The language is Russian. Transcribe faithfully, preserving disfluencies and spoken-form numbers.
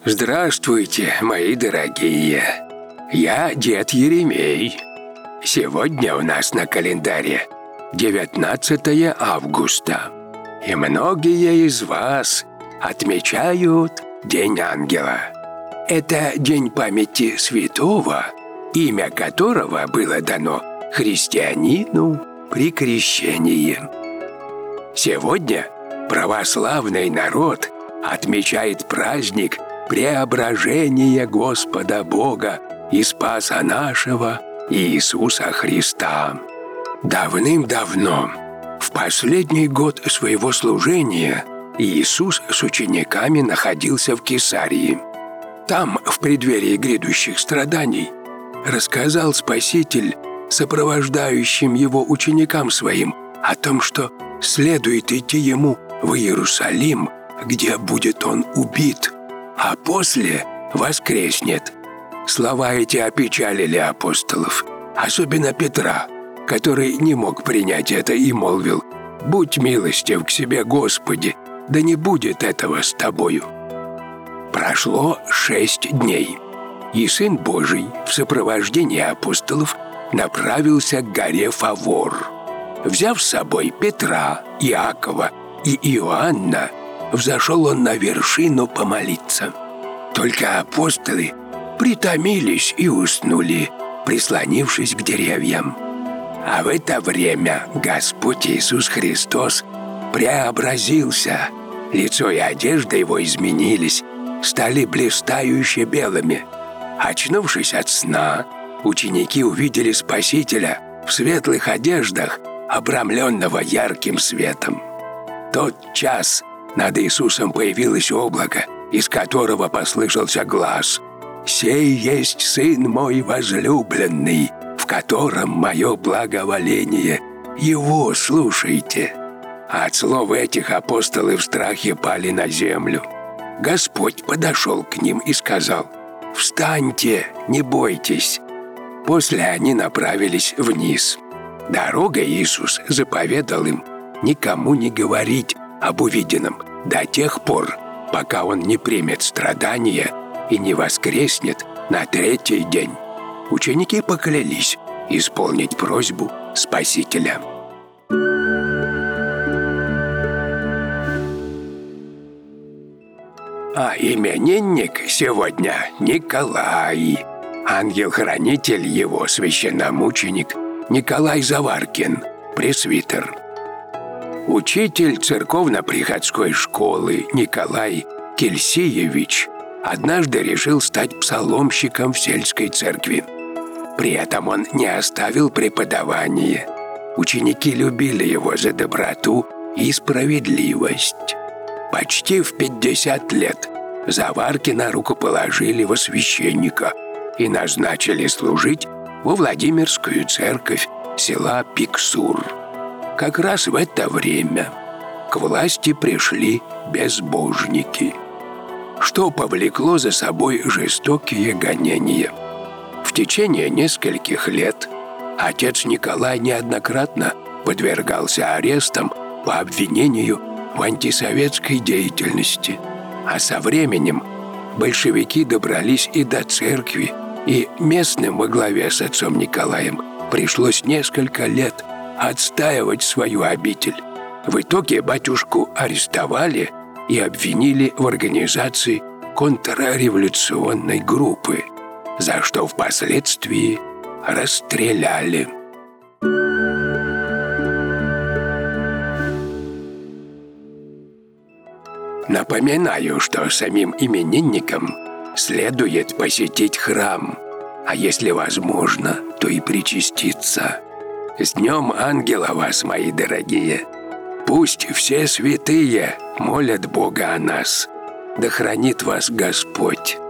Здравствуйте, мои дорогие. Я дед Еремей. Сегодня у нас на календаре девятнадцатое августа. И многие из вас отмечают День Ангела. Это день памяти святого, имя которого было дано христианину при крещении. Сегодня православный народ отмечает праздник преображения Господа Бога и Спаса нашего Иисуса Христа. Давным-давно, в последний год своего служения, Иисус с учениками находился в Кесарии. Там, в преддверии грядущих страданий, рассказал Спаситель сопровождающим его ученикам своим о том, что следует идти ему в Иерусалим, где будет он убит, а после воскреснет. Слова эти опечалили апостолов, особенно Петра, который не мог принять это и молвил: «Будь милостив к себе, Господи, да не будет этого с тобою». Прошло шесть дней, и Сын Божий в сопровождении апостолов направился к горе Фавор. Взяв с собой Петра, Иакова и Иоанна, взошел он на вершину помолиться. Только апостолы притомились и уснули, прислонившись к деревьям. А в это время Господь Иисус Христос преобразился. Лицо и одежда его изменились, стали блистающе белыми. Очнувшись от сна, ученики увидели Спасителя в светлых одеждах, обрамленного ярким светом. Тот час над Иисусом появилось облако, из которого послышался глас: «Сей есть Сын мой возлюбленный, в котором мое благоволение. Его слушайте». От слов этих апостолы в страхе пали на землю. Господь подошел к ним и сказал: «Встаньте, не бойтесь». После они направились вниз. Дорогой Иисус заповедал им никому не говорить об увиденном до тех пор, пока Он не примет страдания и не воскреснет на третий день. Ученики поклялись исполнить просьбу Спасителя. А именинник сегодня Николай. Ангел-хранитель его священномученик Николай Заваркин, пресвитер. Учитель церковно-приходской школы Николай Кельсиевич однажды решил стать псаломщиком в сельской церкви. При этом он не оставил преподавание. Ученики любили его за доброту и справедливость. Почти в пятьдесят лет Заваркина рукоположили во священника и назначили служить во Владимирскую церковь села Пиксур. Как раз в это время к власти пришли безбожники, что повлекло за собой жестокие гонения. В течение нескольких лет отец Николай неоднократно подвергался арестам по обвинению в антисоветской деятельности, а со временем большевики добрались и до церкви, и местным во главе с отцом Николаем пришлось несколько лет отстаивать свою обитель. В итоге батюшку арестовали и обвинили в организации контрреволюционной группы, за что впоследствии расстреляли. Напоминаю, что самим именинникам следует посетить храм, а если возможно, то и причаститься. С Днем Ангела вас, мои дорогие! Пусть все святые молят Бога о нас. Да хранит вас Господь!